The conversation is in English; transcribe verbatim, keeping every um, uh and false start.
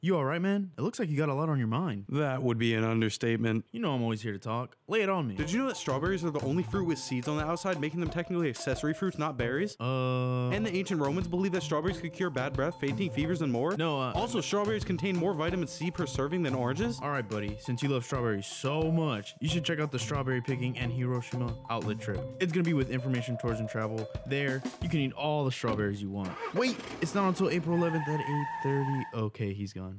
You alright, man? It looks like you got a lot on your mind. That would be an understatement. You know I'm always here to talk. Lay it on me. Did you know that strawberries are the only fruit with seeds on the outside, making them technically accessory fruits, not berries? Uh... And the ancient Romans believed that strawberries could cure bad breath, fainting, fevers, and more? No, uh... Also, strawberries contain more vitamin C per serving than oranges? Alright, buddy. Since you love strawberries so much, you should check out the Strawberry Picking and Hiroshima Outlet Trip. It's gonna be with information, tours, and travel. There, you can eat all the strawberries you want. Wait! It's not until April eleventh at eight thirty. Okay, he's gone.